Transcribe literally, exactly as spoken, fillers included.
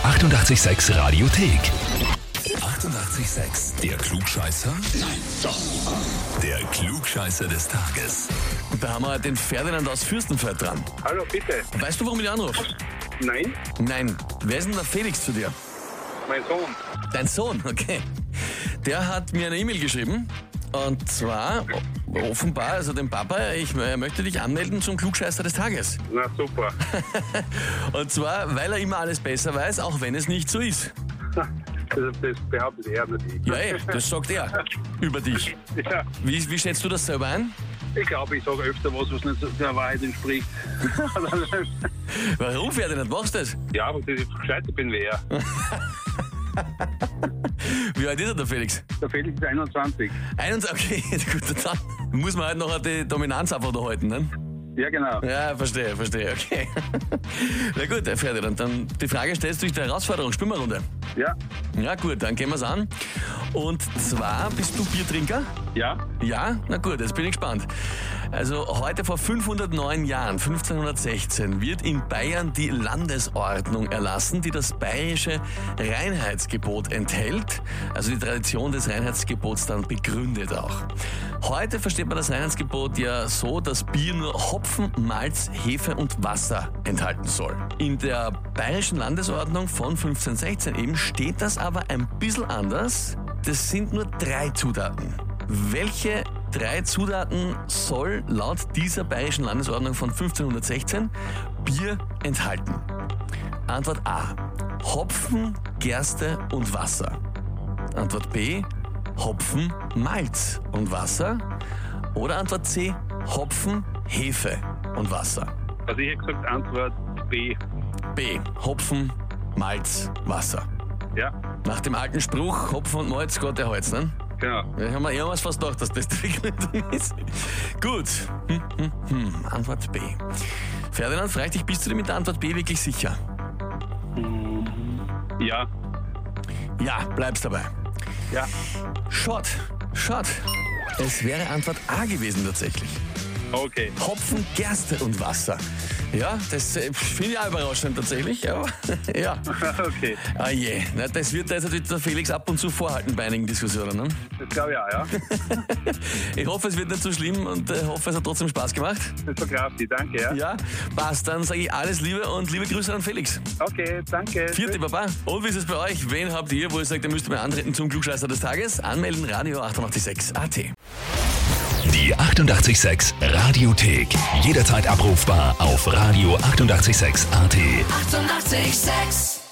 achtundachtzig Komma sechs Radiothek. achtundachtzig Komma sechs. Der Klugscheißer? Nein, doch. Der Klugscheißer des Tages. Und da haben wir den Ferdinand aus Fürstenfeld dran. Hallo, bitte. Weißt du, warum ich anrufe? Nein, Nein. Wer ist denn der Felix zu dir? mein Sohn. Dein Sohn, okay. Der hat mir eine E-Mail geschrieben. Und zwar, o- offenbar, also dem Papa, ich äh, möchte dich anmelden zum Klugscheißer des Tages. Na super. Und zwar, weil er immer alles besser weiß, auch wenn es nicht so ist. Das, das behauptet er nicht. Ja, ey, das sagt er über dich. Ja, Wie, wie schätzt du das selber ein? ich glaube, ich sage öfter was, was nicht so der Wahrheit entspricht. Warum, Ferdinand, machst du das? Ja, aber dass ich gescheiter bin wie er. Wie alt ist er, der Felix? Der Felix ist einundzwanzig. einundzwanzig, okay, gut, dann muss man halt noch die Dominanz einfach da halten, ne? Ja, genau. Ja, verstehe, verstehe, okay. Na gut, Herr Ferdinand, dann die Frage stellst du dich der Herausforderung, spielen wir eine Runde. Ja, Ja gut, dann gehen wir's an. Und zwar, bist du Biertrinker? ja, Ja? Na gut, jetzt bin ich gespannt. Also heute vor fünfhundertneun Jahren, fünfzehnhundertsechzehn, wird in Bayern die Landesordnung erlassen, die das bayerische Reinheitsgebot enthält. Also die Tradition des Reinheitsgebots dann begründet auch. Heute versteht man das Reinheitsgebot ja so, dass Bier nur Hopfen, Malz, Hefe und Wasser enthalten soll. In der bayerischen Landesordnung von fünfzehnhundertsechzehn eben steht das aber ein bisschen anders. Das sind nur drei Zutaten. Welche drei Zutaten soll laut dieser bayerischen Landesordnung von fünfzehnhundertsechzehn Bier enthalten? Antwort A: Hopfen, Gerste und Wasser. Antwort B: Hopfen, Malz und Wasser. Oder Antwort C: Hopfen, Hefe und Wasser. also ich hätte gesagt Antwort B. B: Hopfen, Malz, Wasser. Ja, Nach dem alten Spruch, Hopfen und Malz, Gott erhalt's, ne? genau. Ja, ich habe mir eher was fast gedacht, dass das die Begründung ist. Gut. Hm, hm, hm. Antwort B. Ferdinand, frag dich, bist du dir mit der Antwort B wirklich sicher? Ja, Ja, bleibst dabei. ja. Schott, Schott. Es wäre Antwort A gewesen tatsächlich. Okay. Hopfen, Gerste und Wasser. Ja, das äh, finde ich auch überraschend tatsächlich, aber ja. Okay, Ah je, na, das wird jetzt natürlich der Felix ab und zu vorhalten bei einigen Diskussionen. Ne? das glaube ich auch, ja. Ich hoffe, es wird nicht so schlimm und äh, hoffe, es hat trotzdem Spaß gemacht. Das verkraft ich, danke, ja. Ja, passt. Dann sage ich alles Liebe und liebe Grüße an Felix. Okay, danke. Vierte Baba. Und wie ist es bei euch? Wen habt ihr, wo ihr sagt, ihr müsst mal antreten zum Klugscheißer des Tages? Anmelden, Radio achtundachtzig Komma sechs A T. Die achtundachtzig Komma sechs Radiothek. Jederzeit abrufbar auf Radio achtundachtzig Komma sechs A T. achtundachtzig Komma sechs